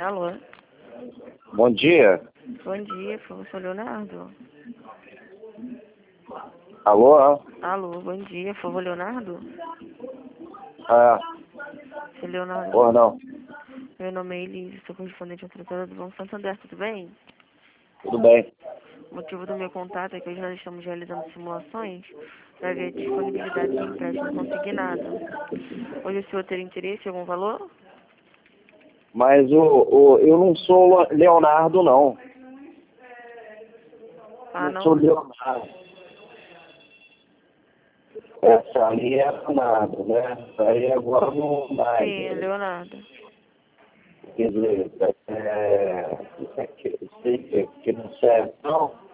Alô? Bom dia. Bom dia, foi o seu Leonardo? Alô? Alô, bom dia, foi o Leonardo? Seu Leonardo, Ou não? meu nome é Elise, sou correspondente autorizada do Banco Santander, tudo bem? Tudo bem. O motivo do meu contato é que hoje nós estamos realizando simulações para ver a disponibilidade de empréstimo consignado. Hoje o senhor teria interesse em algum valor? Mas eu não sou Leonardo, não. Ah, Não sou não? Leonardo. Essa ali é Leonardo, né? Aí agora não mais. Sim, é Leonardo. Quer dizer, sei que não serve, não.